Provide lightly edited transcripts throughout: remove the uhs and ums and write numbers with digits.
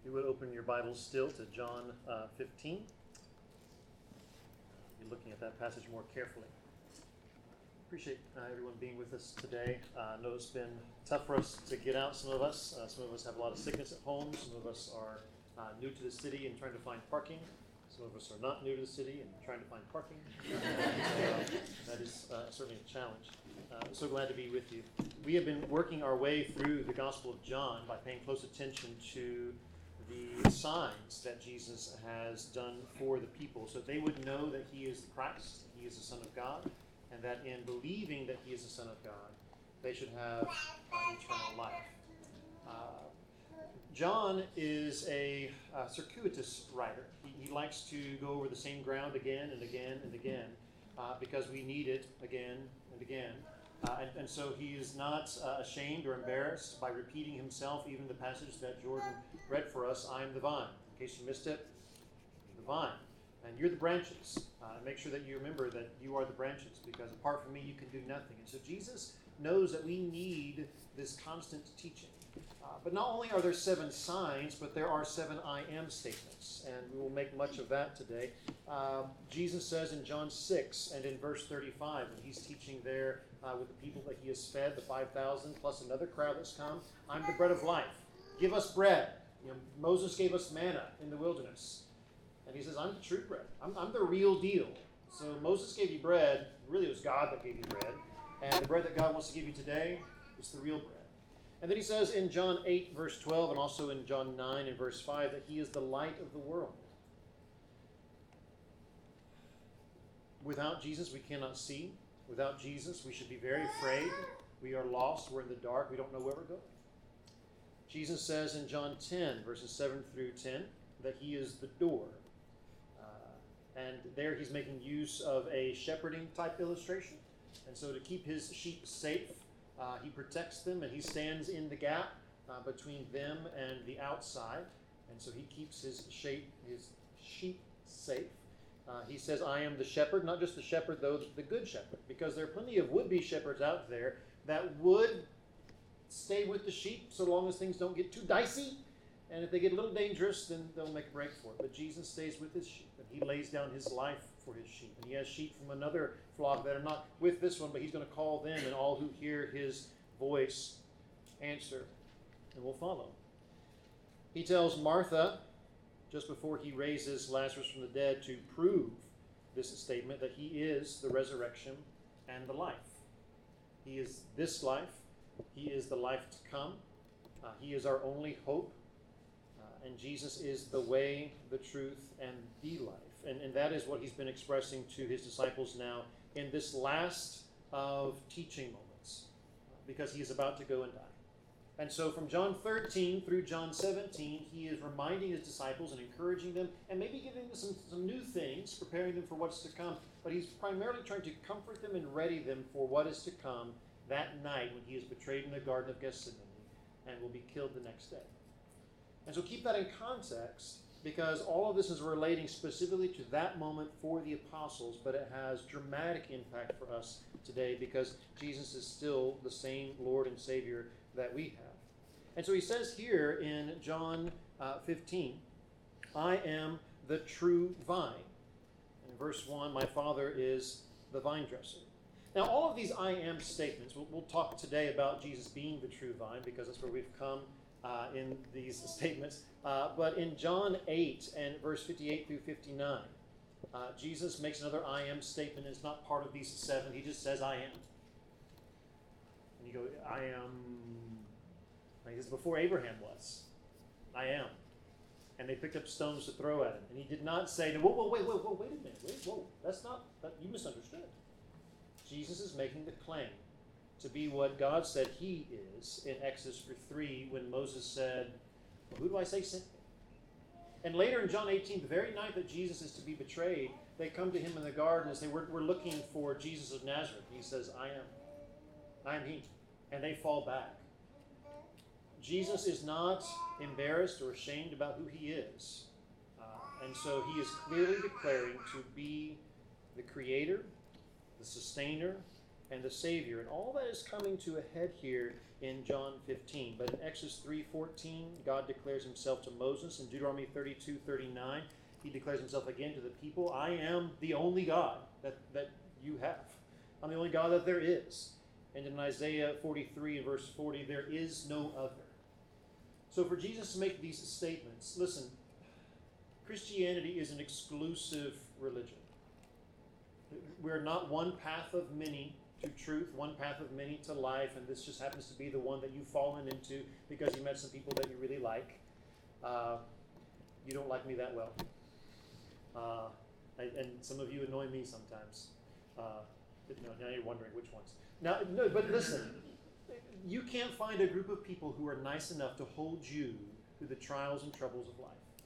You would open your Bibles still to John 15. You're looking at that passage more carefully. Appreciate everyone being with us today. I know it's been tough for us to get out, some of us. Some of us have a lot of sickness at home. Some of us are new to the city and trying to find parking. Some of us are not new to the city and trying to find parking. That is certainly a challenge. So glad to be with you. We have been working our way through the Gospel of John by paying close attention to the signs that Jesus has done for the people, so they would know that he is the Christ, he is the Son of God, and that in believing that he is the Son of God, they should have eternal life. John is a circuitous writer. He likes to go over the same ground again and again and again because we need it again and again. And so he is not ashamed or embarrassed by repeating himself, even the passage that Jordan read for us, I am the vine. In case you missed it, I'm the vine. And you're the branches. Make sure that you remember that you are the branches, because apart from me, you can do nothing. And so Jesus knows that we need this constant teaching. But not only are there 7 signs, but there are 7 I am statements. And we will make much of that today. Jesus says in John 6 and in verse 35, when he's teaching there with the people that he has fed, the 5,000, plus another crowd that's come, I'm the bread of life. Give us bread. Moses gave us manna in the wilderness. And he says, I'm the true bread. I'm the real deal. So Moses gave you bread. Really, it was God that gave you bread. And the bread that God wants to give you today is the real bread. And then he says in John 8, verse 12, and also in John 9 and verse 5, that he is the light of the world. Without Jesus, we cannot see. Without Jesus, we should be very afraid. We are lost. We're in the dark. We don't know where we're going. Jesus says in John 10, verses 7 through 10, that he is the door. And there he's making use of a shepherding type illustration. And so to keep his sheep safe, he protects them and he stands in the gap between them and the outside. And so he keeps his sheep safe. He says, I am the shepherd, not just the shepherd, though, the good shepherd. Because there are plenty of would-be shepherds out there that would stay with the sheep so long as things don't get too dicey. And if they get a little dangerous, then they'll make a break for it. But Jesus stays with his sheep, and he lays down his life for his sheep. And he has sheep from another flock that are not with this one, but he's going to call them, and all who hear his voice answer and will follow. He tells Martha, just before he raises Lazarus from the dead, to prove this statement, that he is the resurrection and the life. He is this life. He is the life to come. He is our only hope. And Jesus is the way, the truth, and the life. And that is what he's been expressing to his disciples now in this last of teaching moments, because he is about to go and die. And so from John 13 through John 17, he is reminding his disciples and encouraging them, and maybe giving them some new things, preparing them for what's to come. But he's primarily trying to comfort them and ready them for what is to come that night when he is betrayed in the Garden of Gethsemane and will be killed the next day. And so keep that in context, because all of this is relating specifically to that moment for the apostles, but it has dramatic impact for us today because Jesus is still the same Lord and Savior that we have. And so he says here in John 15, I am the true vine. In verse 1, my Father is the vine dresser. Now, all of these I am statements, we'll talk today about Jesus being the true vine, because that's where we've come in these statements. But in John 8 and verse 58 through 59, Jesus makes another I am statement. It's not part of these 7. He just says, I am. And you go, I am. Like this is before Abraham was. I am. And they picked up stones to throw at him. And he did not say, whoa, wait a minute. Whoa, that's not, you misunderstood. Jesus is making the claim to be what God said he is in Exodus 3 when Moses said, well, who do I say sent me? And later in John 18, the very night that Jesus is to be betrayed, they come to him in the garden and say, we're looking for Jesus of Nazareth. And he says, I am. I am he. And they fall back. Jesus is not embarrassed or ashamed about who he is. And so he is clearly declaring to be the creator, the sustainer, and the Savior. And all that is coming to a head here in John 15. But in Exodus 3:14, God declares himself to Moses. In Deuteronomy 32:39, he declares himself again to the people. I am the only God that you have. I'm the only God that there is. And in Isaiah 43 and verse 40, there is no other. So for Jesus to make these statements, listen, Christianity is an exclusive religion. We're not one path of many to truth, one path of many to life, and this just happens to be the one that you've fallen into because you met some people that you really like. You don't like me that well. And some of you annoy me sometimes. Now you're wondering which ones. Now, no, but listen, you can't find a group of people who are nice enough to hold you through the trials and troubles of life.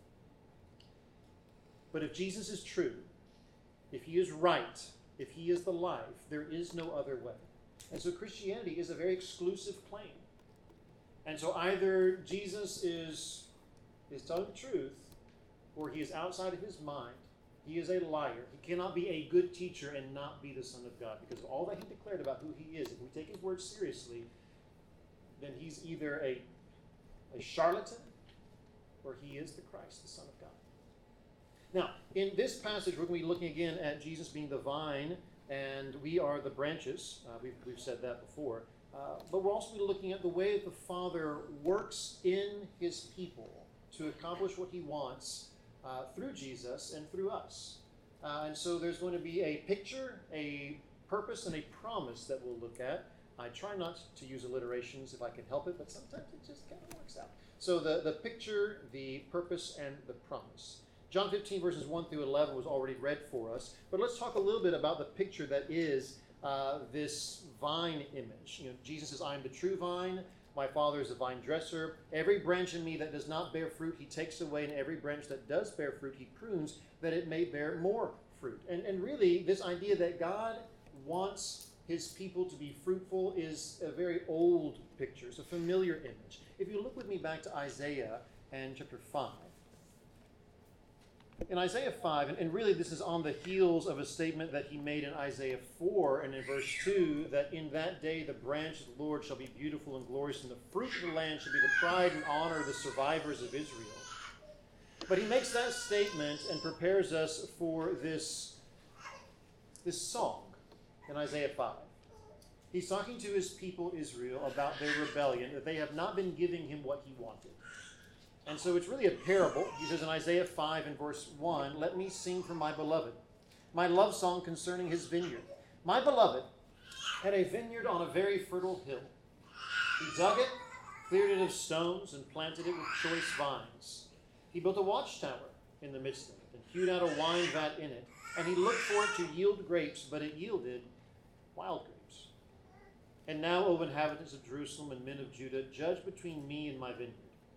But if Jesus is true, if he is right, if he is the life, there is no other way. And so Christianity is a very exclusive claim. And so either Jesus is telling the truth, or he is outside of his mind. He is a liar. He cannot be a good teacher and not be the Son of God, because of all that he declared about who he is. If we take his word seriously, then he's either a charlatan or he is the Christ, the Son of God. Now, in this passage, we're going to be looking again at Jesus being the vine, and we are the branches. We've said that before. But we'll also be looking at the way that the Father works in his people to accomplish what he wants through Jesus and through us. And so there's going to be a picture, a purpose, and a promise that we'll look at. I try not to use alliterations if I can help it, but sometimes it just kind of works out. So the picture, the purpose, and the promise. John 15, verses 1 through 11 was already read for us. But let's talk a little bit about the picture that is this vine image. You know, Jesus says, I am the true vine. My Father is the vine dresser. Every branch in me that does not bear fruit, he takes away. And every branch that does bear fruit, he prunes, that it may bear more fruit. And really, this idea that God wants his people to be fruitful is a very old picture. It's a familiar image. If you look with me back to Isaiah and chapter 5. In Isaiah 5, and really this is on the heels of a statement that he made in Isaiah 4 and in verse 2, that in that day the branch of the Lord shall be beautiful and glorious, and the fruit of the land shall be the pride and honor of the survivors of Israel. But he makes that statement and prepares us for this song in Isaiah 5. He's talking to his people Israel about their rebellion, that they have not been giving him what he wanted. And so it's really a parable. He says in Isaiah 5 and verse 1, let me sing for my beloved, my love song concerning his vineyard. My beloved had a vineyard on a very fertile hill. He dug it, cleared it of stones, and planted it with choice vines. He built a watchtower in the midst of it, and hewed out a wine vat in it. And he looked for it to yield grapes, but it yielded wild grapes. And now, O inhabitants of Jerusalem and men of Judah, judge between me and my vineyard.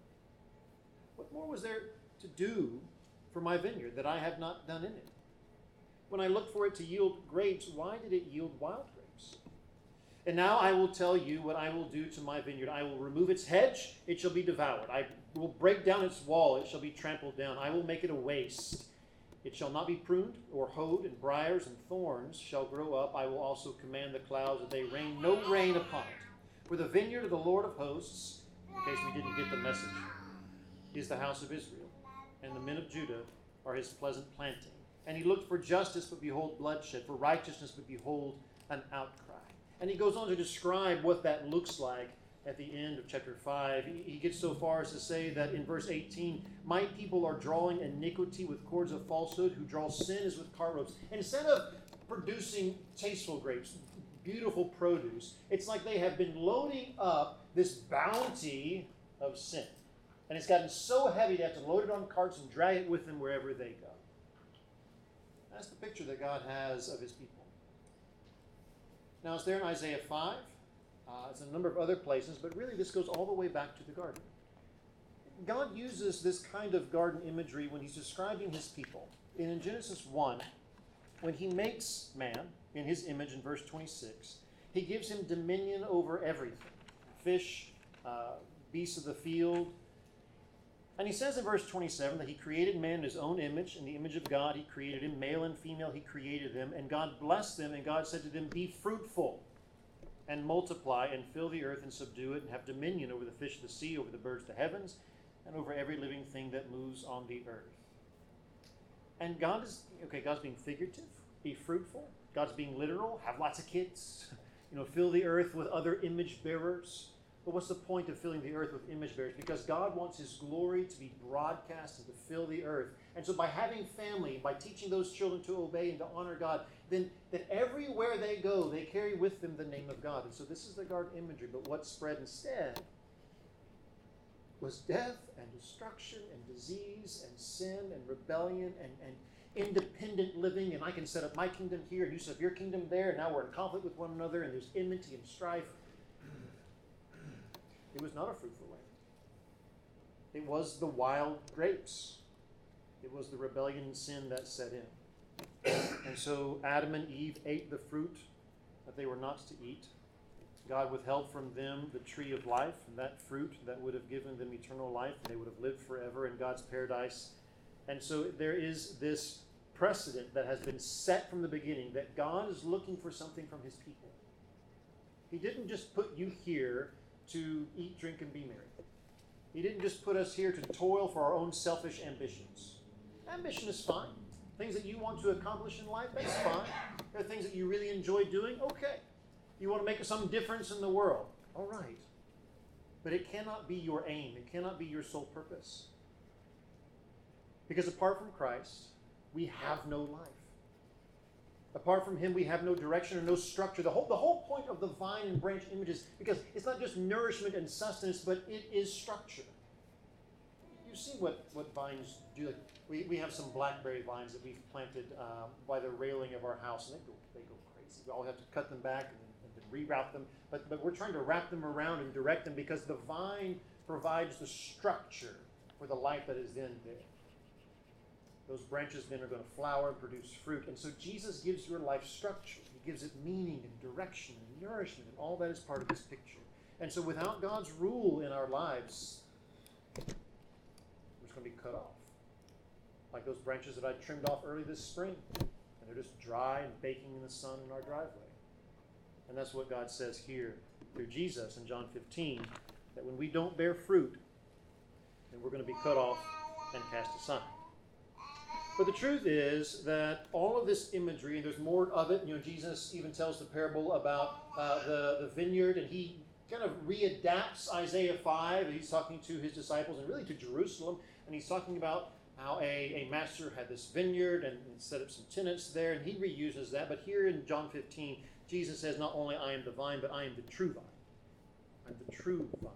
What more was there to do for my vineyard that I have not done in it? When I looked for it to yield grapes, why did it yield wild grapes? And now I will tell you what I will do to my vineyard. I will remove its hedge, it shall be devoured. I will break down its wall, it shall be trampled down. I will make it a waste. It shall not be pruned or hoed, and briars and thorns shall grow up. I will also command the clouds that they rain no rain upon it. For the vineyard of the Lord of hosts, in case we didn't get the message, is the house of Israel, and the men of Judah are his pleasant planting. And he looked for justice, but behold bloodshed, for righteousness, but behold an outcry. And he goes on to describe what that looks like at the end of chapter 5. He gets so far as to say that in verse 18, my people are drawing iniquity with cords of falsehood, who draw sin as with cart ropes. And instead of producing tasteful grapes, beautiful produce, it's like they have been loading up this bounty of sin. And it's gotten so heavy they have to load it on carts and drag it with them wherever they go. That's the picture that God has of his people. Now, it's there in Isaiah 5. It's in a number of other places, but really this goes all the way back to the garden. God uses this kind of garden imagery when he's describing his people. In Genesis 1, when he makes man in his image in verse 26, he gives him dominion over everything. Fish, beasts of the field. And he says in verse 27 that he created man in his own image. In the image of God, he created him. Male and female, he created them. And God blessed them, and God said to them, be fruitful and multiply and fill the earth and subdue it and have dominion over the fish of the sea, over the birds of the heavens, and over every living thing that moves on the earth. And God's being figurative, be fruitful. God's being literal, have lots of kids. Fill the earth with other image bearers. But what's the point of filling the earth with image bearers? Because God wants his glory to be broadcast and to fill the earth. And so by having family, by teaching those children to obey and to honor God, then that everywhere they go, they carry with them the name of God. And so this is the garden imagery. But what spread instead was death and destruction and disease and sin and rebellion and independent living. And I can set up my kingdom here and you set up your kingdom there. And now we're in conflict with one another and there's enmity and strife. It was not a fruitful land. It was the wild grapes. It was the rebellion and sin that set in. And so Adam and Eve ate the fruit that they were not to eat. God withheld from them the tree of life, and that fruit that would have given them eternal life, and they would have lived forever in God's paradise. And so there is this precedent that has been set from the beginning that God is looking for something from his people. He didn't just put you here to eat, drink, and be merry. He didn't just put us here to toil for our own selfish ambitions. Ambition is fine. Things that you want to accomplish in life, that's fine. There are things that you really enjoy doing, okay. You want to make some difference in the world, all right. But it cannot be your aim. It cannot be your sole purpose. Because apart from Christ, we have no life. Apart from him, we have no direction or no structure. The whole point of the vine and branch images, because it's not just nourishment and sustenance, but it is structure. You see what vines do. We have some blackberry vines that we've planted by the railing of our house, and they go crazy. We all have to cut them back and reroute them. But we're trying to wrap them around and direct them because the vine provides the structure for the life that is then there. Those branches then are going to flower and produce fruit. And so Jesus gives your life structure. He gives it meaning and direction and nourishment, and all that is part of this picture. And so without God's rule in our lives, we're just going to be cut off. Like those branches that I trimmed off early this spring. And they're just dry and baking in the sun in our driveway. And that's what God says here through Jesus in John 15, that when we don't bear fruit, then we're going to be cut off and cast aside. But the truth is that all of this imagery, and there's more of it, Jesus even tells the parable about the vineyard, and he kind of readapts Isaiah 5. He's talking to his disciples and really to Jerusalem, and he's talking about how a master had this vineyard and set up some tenants there, and he reuses that. But here in John 15, Jesus says, not only I am the vine, but I am the true vine. I'm the true vine.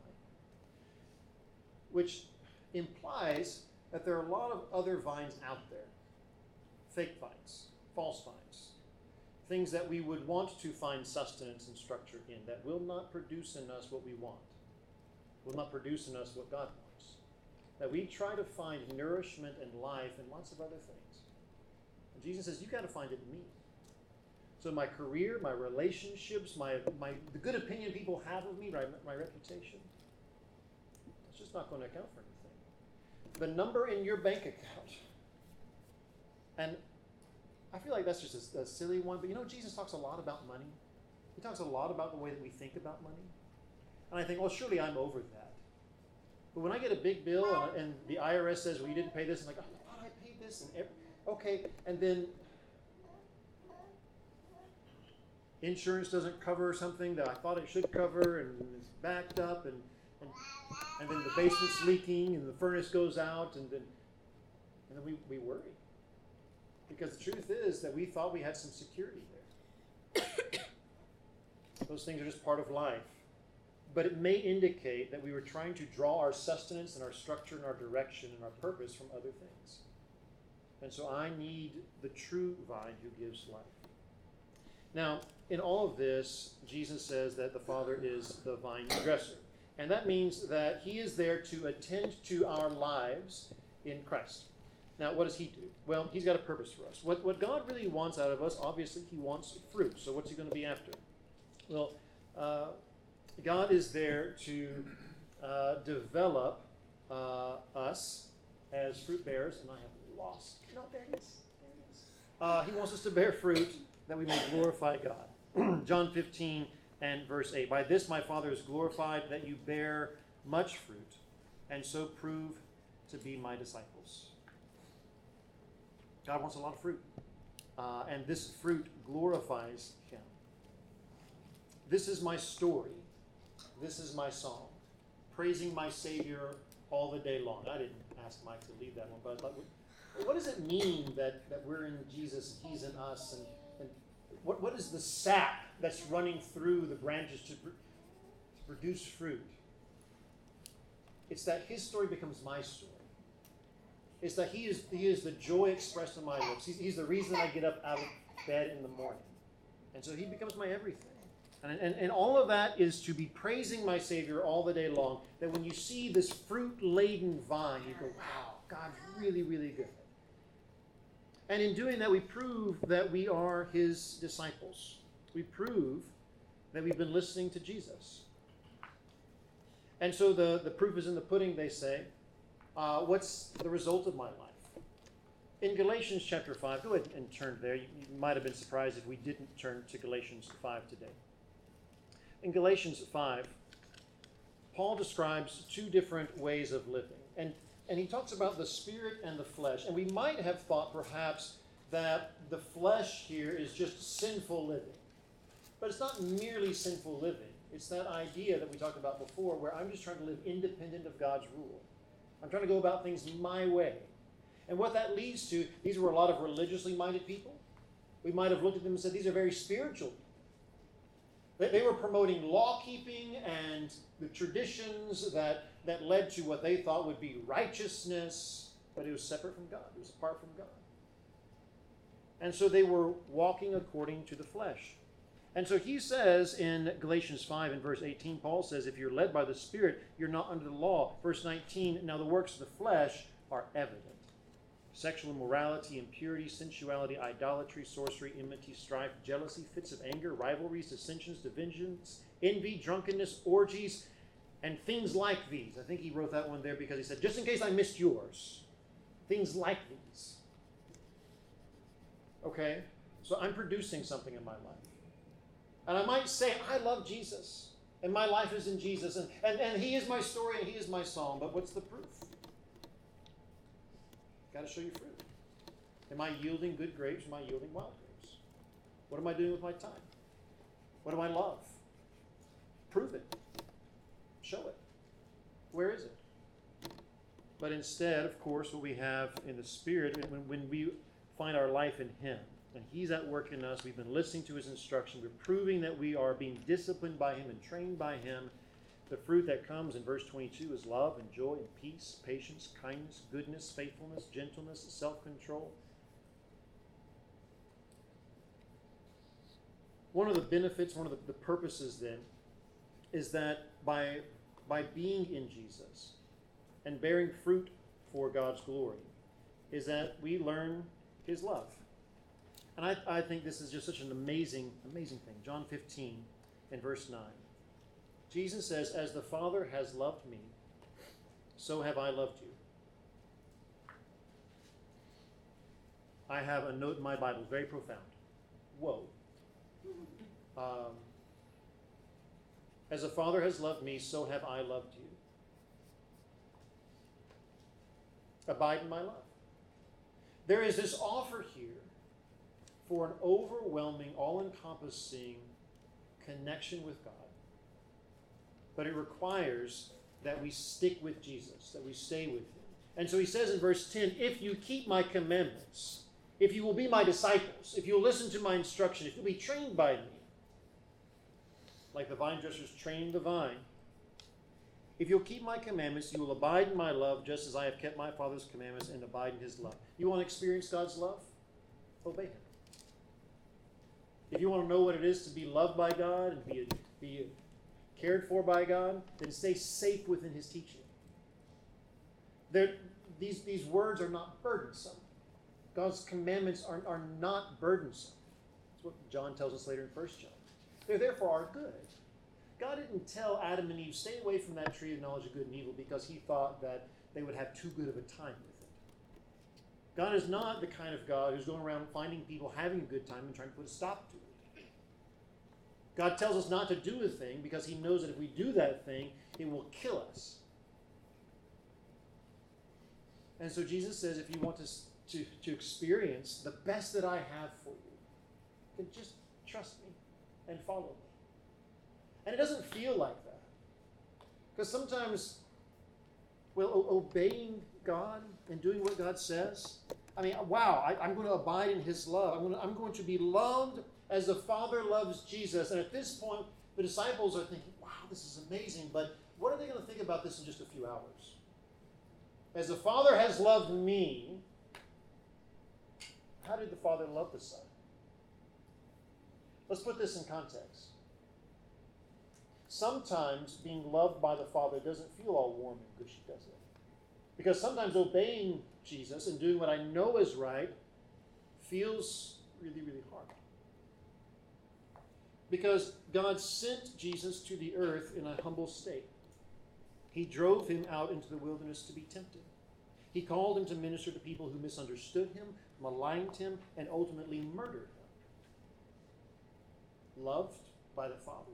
Which implies that there are a lot of other vines out there. Fake vines, false vines, things that we would want to find sustenance and structure in that will not produce in us what we want, will not produce in us what God wants. That we try to find nourishment and life in lots of other things. And Jesus says, you got to find it in me. So my career, my relationships, the good opinion people have of me, my reputation, it's just not going to account for anything. The number in your bank account. And I feel like that's just a silly one, but Jesus talks a lot about money. He talks a lot about the way that we think about money. And I think, well, surely I'm over that. But when I get a big bill and the IRS says, well, you didn't pay this, I'm like, oh, I thought I paid this. Okay, and then insurance doesn't cover something that I thought it should cover, and it's backed up, and then the basement's leaking, and the furnace goes out, and then we worry. Because the truth is that we thought we had some security there. Those things are just part of life. But it may indicate that we were trying to draw our sustenance and our structure and our direction and our purpose from other things. And so I need the true vine who gives life. Now, in all of this, Jesus says that the Father is the vine dresser. And that means that he is there to attend to our lives in Christ. Now, what does he do? Well, he's got a purpose for us. What God really wants out of us, obviously, he wants fruit. So what's he going to be after? Well, God is there to develop us as fruit bearers. And I have lost. No, there it is. He wants us to bear fruit that we may glorify God. John 15 and verse 8. By this my Father is glorified, that you bear much fruit, and so prove to be my disciples. God wants a lot of fruit. And this fruit glorifies him. This is my story. This is my song. Praising my Savior all the day long. I didn't ask Mike to lead that one, but I thought, what does it mean that we're in Jesus and he's in us? And what is the sap that's running through the branches to produce fruit? It's that his story becomes my story. It's that he is the joy expressed in my lips. He's the reason I get up out of bed in the morning. And so he becomes my everything. And all of that is to be praising my Savior all the day long. That when you see this fruit-laden vine, you go, wow, God's really, really good. And in doing that, we prove that we are his disciples. We prove that we've been listening to Jesus. And so the proof is in the pudding, they say. What's the result of my life? In Galatians chapter 5, go ahead and turn there. You might have been surprised if we didn't turn to Galatians 5 today. In Galatians 5, Paul describes two different ways of living. And he talks about the spirit and the flesh. And we might have thought perhaps that the flesh here is just sinful living. But it's not merely sinful living. It's that idea that we talked about before where I'm just trying to live independent of God's rule. I'm trying to go about things my way. And what that leads to, these were a lot of religiously minded people. We might have looked at them and said, these are very spiritual people. They were promoting law-keeping and the traditions that led to what they thought would be righteousness, but it was separate from God. It was apart from God. And so they were walking according to the flesh. And so he says in Galatians 5 and verse 18, Paul says, if you're led by the Spirit, you're not under the law. Verse 19, now the works of the flesh are evident. Sexual immorality, impurity, sensuality, idolatry, sorcery, enmity, strife, jealousy, fits of anger, rivalries, dissensions, divisions, envy, drunkenness, orgies, and things like these. I think he wrote that one there because he said, just in case I missed yours, things like these. Okay? So I'm producing something in my life. And I might say, I love Jesus, and my life is in Jesus, and he is my story, and he is my song, but what's the proof? Got to show you fruit. Am I yielding good grapes? Am I yielding wild grapes? What am I doing with my time? What do I love? Prove it. Show it. Where is it? But instead, of course, what we have in the Spirit, when we find our life in him, and he's at work in us, we've been listening to his instruction, we're proving that we are being disciplined by him and trained by him. The fruit that comes in verse 22 is love and joy and peace, patience, kindness, goodness, faithfulness, gentleness, self-control. One of the benefits, one of the purposes then, is that by being in Jesus and bearing fruit for God's glory, is that we learn his love. And I think this is just such an amazing, amazing thing. John 15 and verse 9. Jesus says, as the Father has loved me, so have I loved you. I have a note in my Bible, very profound. Whoa. As the Father has loved me, so have I loved you. Abide in my love. There is this offer here for an overwhelming, all-encompassing connection with God. But it requires that we stick with Jesus, that we stay with him. And so he says in verse 10, if you keep my commandments, if you will be my disciples, if you'll listen to my instruction, if you'll be trained by me, like the vine dressers trained the vine, if you'll keep my commandments, you will abide in my love, just as I have kept my Father's commandments and abide in his love. You want to experience God's love? Obey him. If you want to know what it is to be loved by God and be cared for by God, then stay safe within his teaching. These words are not burdensome. God's commandments are not burdensome. That's what John tells us later in 1 John. They're there for our good. God didn't tell Adam and Eve, stay away from that tree of knowledge of good and evil because he thought that they would have too good of a time with it. God is not the kind of God who's going around finding people having a good time and trying to put a stop to it. God tells us not to do a thing because he knows that if we do that thing, it will kill us. And so Jesus says, if you want to experience the best that I have for you, then just trust me and follow me. And it doesn't feel like that. Because sometimes, well, obeying God and doing what God says, I mean, wow, I'm going to abide in his love. I'm going to be loved as the Father loves Jesus. And at this point, the disciples are thinking, wow, this is amazing. But what are they going to think about this in just a few hours? As the Father has loved me, how did the Father love the Son? Let's put this in context. Sometimes being loved by the Father doesn't feel all warm and gushy, does it? Because sometimes obeying Jesus and doing what I know is right feels really, really hard. Because God sent Jesus to the earth in a humble state. He drove him out into the wilderness to be tempted. He called him to minister to people who misunderstood him, maligned him, and ultimately murdered him. Loved by the Father?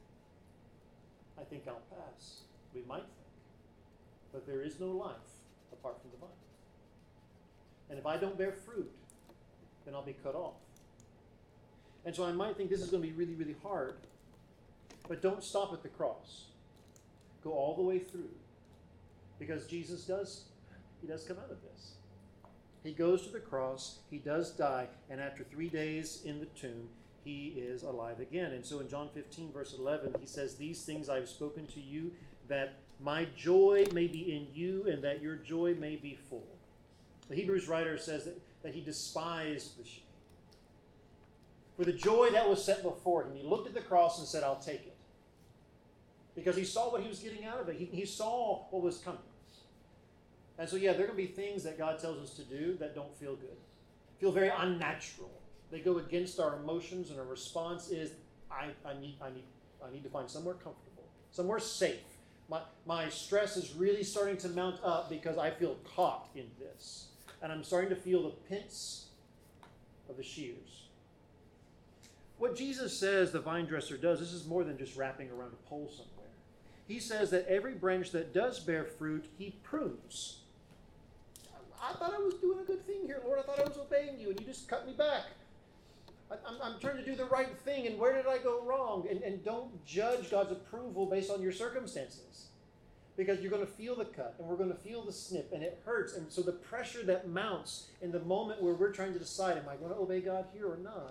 I think I'll pass. We might think. But there is no life apart from the vine. And if I don't bear fruit, then I'll be cut off. And so I might think this is going to be really, really hard. But don't stop at the cross. Go all the way through. Because Jesus does come out of this. He goes to the cross, he does die, and after 3 days in the tomb, he is alive again. And so in John 15, verse 11, he says, "These things I have spoken to you, that my joy may be in you, and that your joy may be full." The Hebrews writer says that he despised the shame. For the joy that was set before him, he looked at the cross and said, "I'll take it." Because he saw what he was getting out of it. He saw what was coming. And so, yeah, there are going to be things that God tells us to do that don't feel good. Feel very unnatural. They go against our emotions, and our response is, I need to find somewhere comfortable, somewhere safe. My stress is really starting to mount up because I feel caught in this. And I'm starting to feel the pinch of the shears. What Jesus says the vine dresser does, this is more than just wrapping around a pole somewhere. He says that every branch that does bear fruit, he prunes. I thought I was doing a good thing here, Lord. I thought I was obeying you, and you just cut me back. I'm trying to do the right thing, and where did I go wrong? And don't judge God's approval based on your circumstances. Because you're going to feel the cut, and we're going to feel the snip, and it hurts. And so the pressure that mounts in the moment where we're trying to decide, am I going to obey God here or not?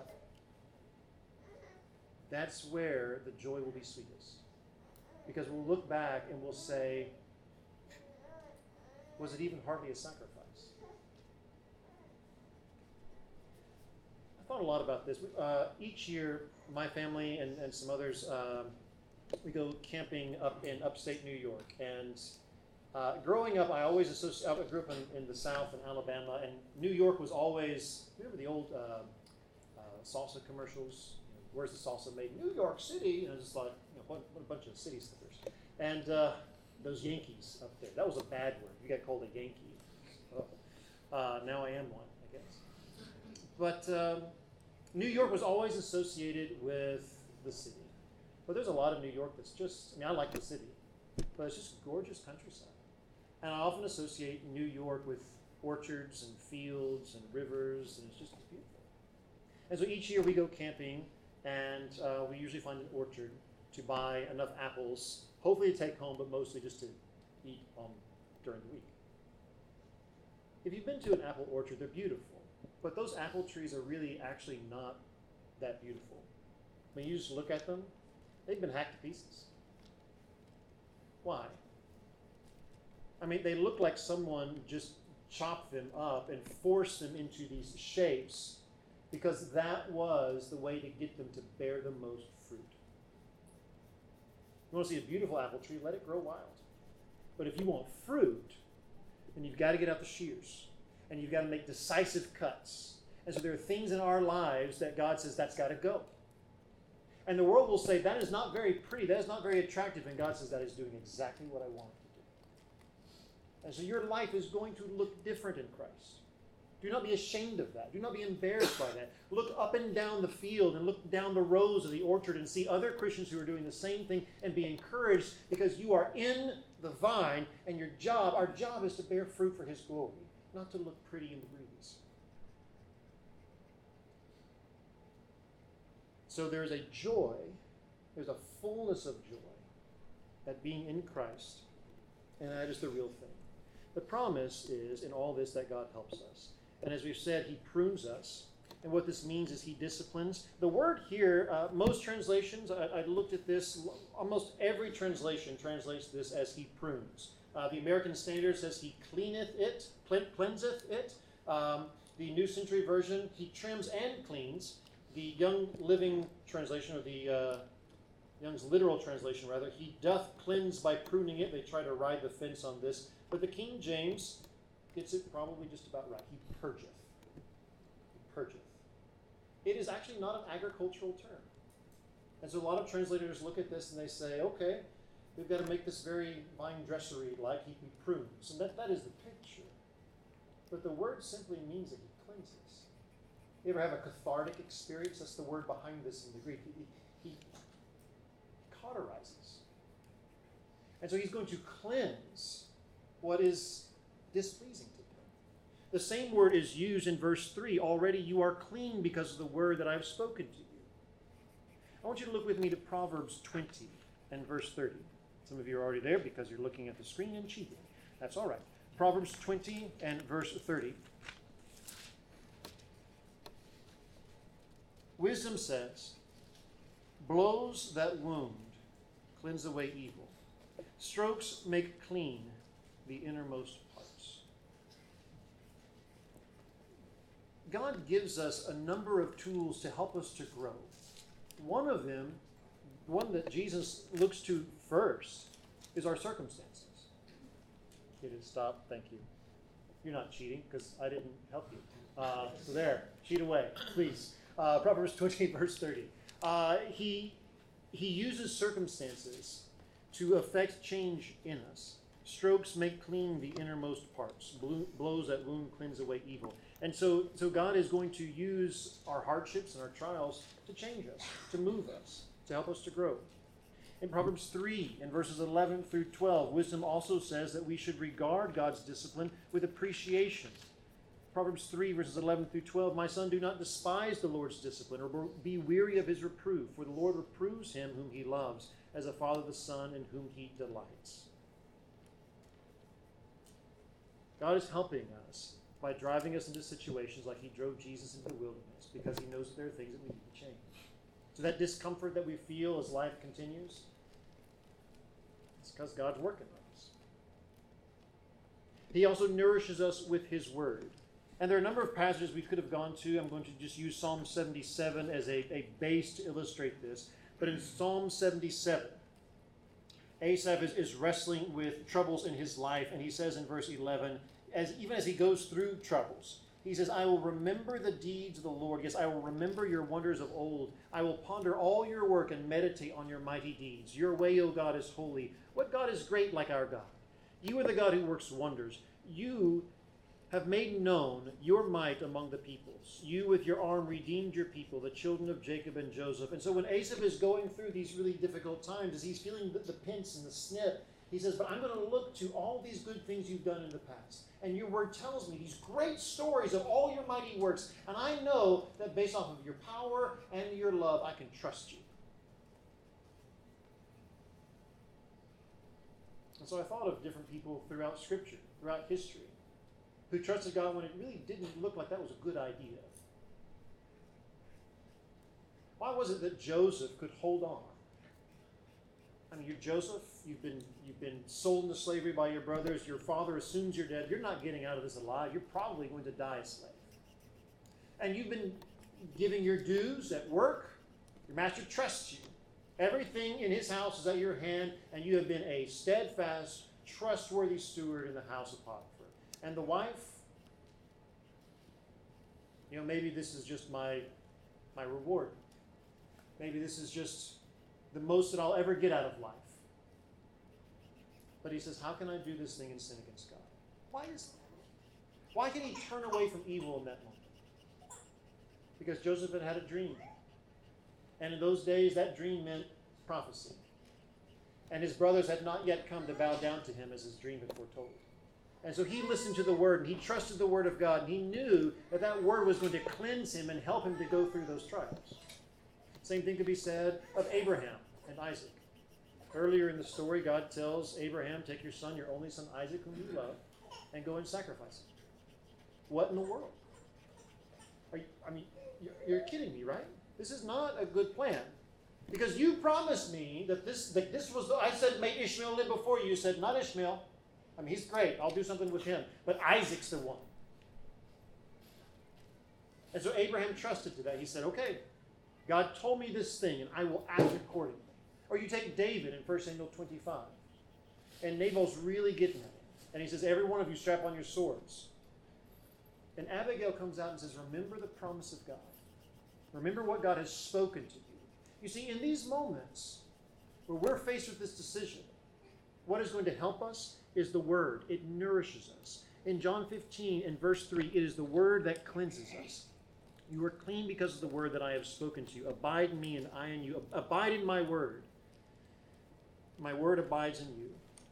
That's where the joy will be sweetest. Because we'll look back and we'll say, was it even hardly a sacrifice? I thought a lot about this. Each year, my family and some others, we go camping up in upstate New York. And growing up, I always I grew up in the South in Alabama, and New York was always, remember the old salsa commercials? Where's the salsa made? New York City. Just like what a bunch of city slippers. And those Yankees up there. That was a bad word. You got called a Yankee. Oh. Now I am one, I guess. But New York was always associated with the city. But there's a lot of New York that's just, I like the city, but it's just gorgeous countryside. And I often associate New York with orchards and fields and rivers, and it's just beautiful. And so each year we go camping, and we usually find an orchard to buy enough apples, hopefully to take home, but mostly just to eat during the week. If you've been to an apple orchard, they're beautiful. But those apple trees are really actually not that beautiful. When you just look at them, they've been hacked to pieces. Why? They look like someone just chopped them up and forced them into these shapes because that was the way to get them to bear the most fruit. You want to see a beautiful apple tree, let it grow wild. But if you want fruit, then you've got to get out the shears. And you've got to make decisive cuts. And so there are things in our lives that God says, that's got to go. And the world will say, that is not very pretty, that is not very attractive. And God says, that is doing exactly what I want it to do. And so your life is going to look different in Christ. Do not be ashamed of that. Do not be embarrassed by that. Look up and down the field and look down the rows of the orchard and see other Christians who are doing the same thing and be encouraged, because you are in the vine, and our job is to bear fruit for his glory, not to look pretty in the breeze. So there is a joy, there's a fullness of joy at being in Christ, and that is the real thing. The promise is in all this that God helps us. And as we've said, he prunes us. And what this means is he disciplines. The word here, most translations, I looked at this, almost every translation translates this as he prunes. The American Standard says he cleaneth it, cleanseth it. The New Century Version, he trims and cleans. The Young Living Translation, or the Young's Literal Translation rather, he doth cleanse by pruning it. They try to ride the fence on this. But the King James gets it probably just about right. He purgeth. He purgeth. It is actually not an agricultural term. And so a lot of translators look at this and they say, okay, we've got to make this very vine dressery-like. He prunes. And that is the picture. But the word simply means that he cleanses. You ever have a cathartic experience? That's the word behind this in the Greek. He cauterizes. And so he's going to cleanse what is displeasing to him. The same word is used in verse 3. Already you are clean because of the word that I have spoken to you. I want you to look with me to Proverbs 20 and verse 30. Some of you are already there because you're looking at the screen and cheating. That's all right. Proverbs 20 and verse 30. Wisdom says, blows that wound cleanse away evil. Strokes make clean the innermost parts. God gives us a number of tools to help us to grow. One of them, one that Jesus looks to first, is our circumstances. Get it, stop, thank you. You're not cheating because I didn't help you. So there, cheat away, please. Proverbs 20, verse 30. He uses circumstances to affect change in us. Strokes make clean the innermost parts. Blows that wound cleanse away evil. And so God is going to use our hardships and our trials to change us, to move us, to help us to grow. In Proverbs 3, in verses 11 through 12, wisdom also says that we should regard God's discipline with appreciation. Proverbs 3, verses 11 through 12, my son, do not despise the Lord's discipline or be weary of his reproof, for the Lord reproves him whom he loves, as a father the son in whom he delights. God is helping us by driving us into situations like he drove Jesus into the wilderness, because he knows that there are things that we need to change. So that discomfort that we feel as life continues, it's because God's working on us. He also nourishes us with his word. And there are a number of passages we could have gone to. I'm going to just use Psalm 77 as a base to illustrate this. But in Psalm 77, Asaph is wrestling with troubles in his life, and he says in verse 11, even as he goes through troubles, he says, I will remember the deeds of the Lord. Yes, I will remember your wonders of old. I will ponder all your work and meditate on your mighty deeds. Your way, O God, is holy. What God is great like our God? You are the God who works wonders. You have made known your might among the peoples. You with your arm redeemed your people, the children of Jacob and Joseph. And so when Asaph is going through these really difficult times, as he's feeling the pinch and the snip, he says, but I'm going to look to all these good things you've done in the past. And your word tells me these great stories of all your mighty works. And I know that based off of your power and your love, I can trust you. And so I thought of different people throughout Scripture, throughout history, who trusted God when it really didn't look like that was a good idea. Why was it that Joseph could hold on? I mean, you're Joseph. You've been sold into slavery by your brothers. Your father assumes you're dead. You're not getting out of this alive. You're probably going to die a slave. And you've been giving your dues at work. Your master trusts you. Everything in his house is at your hand, and you have been a steadfast, trustworthy steward in the house of Potiphar. And the wife, maybe this is just my reward. Maybe this is just the most that I'll ever get out of life. But he says, how can I do this thing and sin against God? Why is that? Why can he turn away from evil in that moment? Because Joseph had had a dream. And in those days, that dream meant prophecy. And his brothers had not yet come to bow down to him as his dream had foretold. And so he listened to the word, and he trusted the word of God, and he knew that that word was going to cleanse him and help him to go through those trials. Same thing could be said of Abraham and Isaac. Earlier in the story, God tells Abraham, take your son, your only son Isaac, whom you love, and go and sacrifice him. What in the world? You're kidding me, right? This is not a good plan. Because you promised me that this was, I said, make Ishmael live before you. You said, not Ishmael. He's great. I'll do something with him. But Isaac's the one. And so Abraham trusted to that. He said, okay, God told me this thing, and I will act accordingly. Or you take David in 1 Samuel 25. And Nabal's really getting at him. And he says, every one of you strap on your swords. And Abigail comes out and says, remember the promise of God. Remember what God has spoken to you. You see, in these moments where we're faced with this decision, what is going to help us is the word. It nourishes us. In John 15 and verse 3, it is the word that cleanses us. You are clean because of the word that I have spoken to you. Abide in me and I in you. Abide in my word. My word abides in you.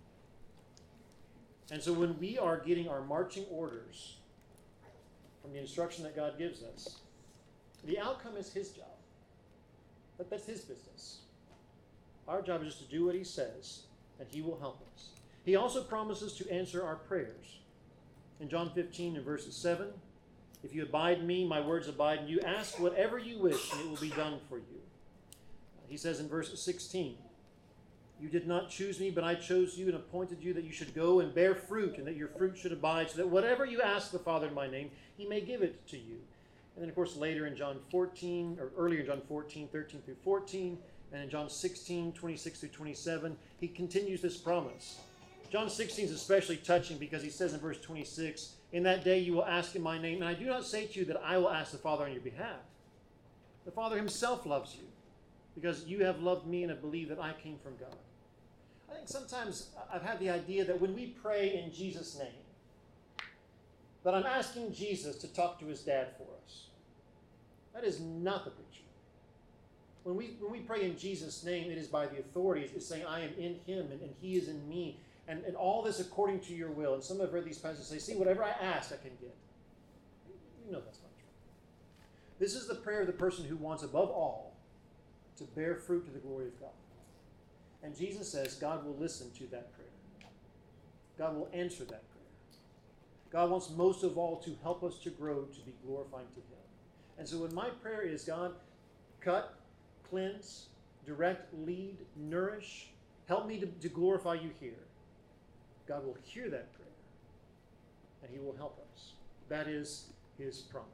And so when we are getting our marching orders from the instruction that God gives us, the outcome is his job. But that's his business. Our job is just to do what he says, and he will help us. He also promises to answer our prayers. In John 15 and verses 7, if you abide in me, my words abide in you. Ask whatever you wish, and it will be done for you. He says in verse 16, you did not choose me, but I chose you and appointed you that you should go and bear fruit, and that your fruit should abide, so that whatever you ask the Father in my name, he may give it to you. And then, of course, later in John 14, or earlier in John 14, 13 through 14, and in John 16, 26 through 27, he continues this promise. John 16 is especially touching because he says in verse 26, in that day you will ask in my name, and I do not say to you that I will ask the Father on your behalf. The Father himself loves you because you have loved me and have believed that I came from God. I think sometimes I've had the idea that when we pray in Jesus' name, that I'm asking Jesus to talk to his dad for us. That is not the picture. When we pray in Jesus' name, it is by the authority. It's saying, I am in him and he is in me. And all this according to your will. And some have read these passages say, see, whatever I ask, I can get. You know that's not true. This is the prayer of the person who wants, above all, to bear fruit to the glory of God. And Jesus says God will listen to that prayer. God will answer that prayer. God wants most of all to help us to grow to be glorifying to him. And so when my prayer is, God, cut, cleanse, direct, lead, nourish, help me to glorify you here, God will hear that prayer, and he will help us. That is his promise.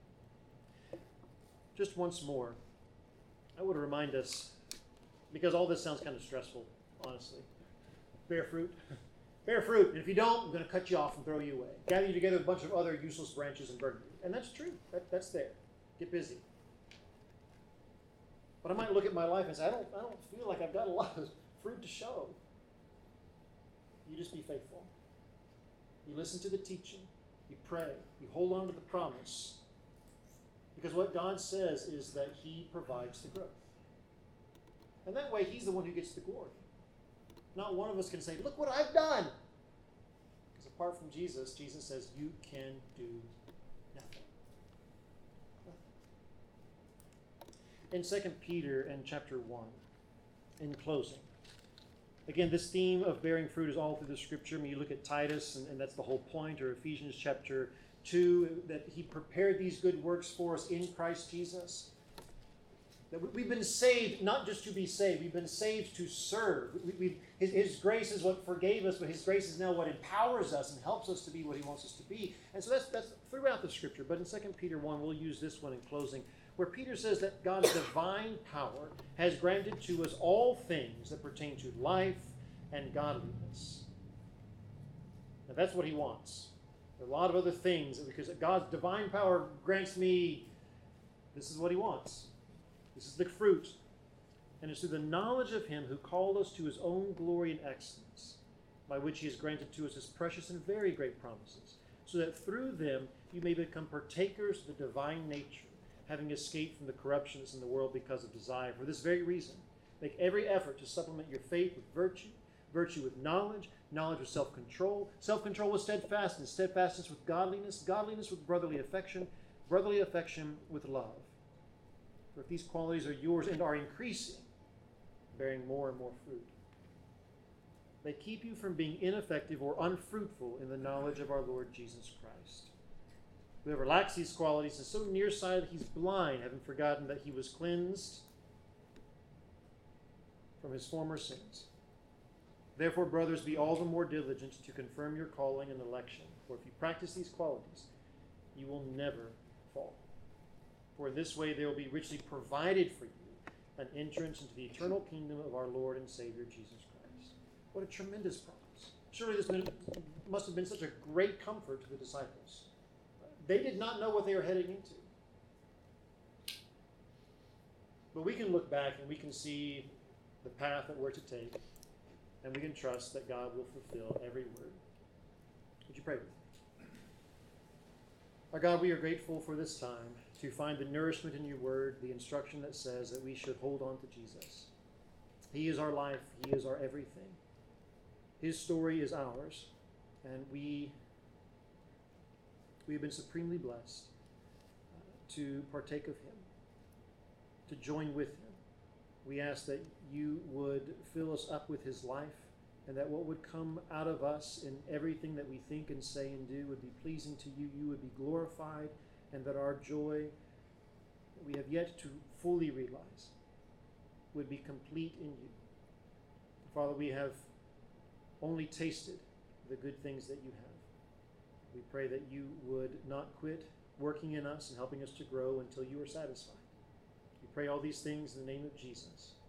Just once more, I want to remind us, because all this sounds kind of stressful, honestly. Bear fruit. Bear fruit. And if you don't, I'm going to cut you off and throw you away. Gather you together with a bunch of other useless branches and burn you. And that's true. That's there. Get busy. But I might look at my life and say, I don't feel like I've got a lot of fruit to show. You just be faithful. You listen to the teaching. You pray. You hold on to the promise. Because what God says is that he provides the growth. And that way, he's the one who gets the glory. Not one of us can say, look what I've done. Because apart from Jesus, Jesus says, you can do nothing. In 2 Peter and chapter 1, in closing, again, this theme of bearing fruit is all through the scripture. I mean, you look at Titus, and that's the whole point, or Ephesians chapter 2, that he prepared these good works for us in Christ Jesus. That we've been saved not just to be saved, we've been saved to serve. His grace is what forgave us, but his grace is now what empowers us and helps us to be what he wants us to be. And so that's throughout the scripture. But in 2 Peter 1, we'll use this one in closing, where Peter says that God's divine power has granted to us all things that pertain to life and godliness. Now that's what he wants. There are a lot of other things, because God's divine power grants me, this is what he wants. This is the fruit. And it's through the knowledge of him who called us to his own glory and excellence, by which he has granted to us his precious and very great promises, so that through them you may become partakers of the divine nature, having escaped from the corruption that's in the world because of desire. For this very reason, make every effort to supplement your faith with virtue, virtue with knowledge, knowledge with self-control, self-control with steadfastness, steadfastness with godliness, godliness with brotherly affection, brotherly affection with love. For if these qualities are yours and are increasing, bearing more and more fruit, they keep you from being ineffective or unfruitful in the knowledge of our Lord Jesus Christ. Whoever lacks these qualities is so nearsighted that he's blind, having forgotten that he was cleansed from his former sins. Therefore, brothers, be all the more diligent to confirm your calling and election. For if you practice these qualities, you will never fall. For in this way there will be richly provided for you an entrance into the eternal kingdom of our Lord and Savior, Jesus Christ. What a tremendous promise. Surely this must have been such a great comfort to the disciples. They did not know what they were heading into. But we can look back and we can see the path that we're to take, and we can trust that God will fulfill every word. Would you pray with me? Our God, we are grateful for this time to find the nourishment in your word, the instruction that says that we should hold on to Jesus. He is our life. He is our everything. His story is ours, and we have been supremely blessed to partake of him, to join with him. We ask that you would fill us up with his life, and that what would come out of us in everything that we think and say and do would be pleasing to you. You would be glorified, and that our joy that we have yet to fully realize would be complete in you. Father, we have only tasted the good things that you have. We pray that you would not quit working in us and helping us to grow until you are satisfied. We pray all these things in the name of Jesus.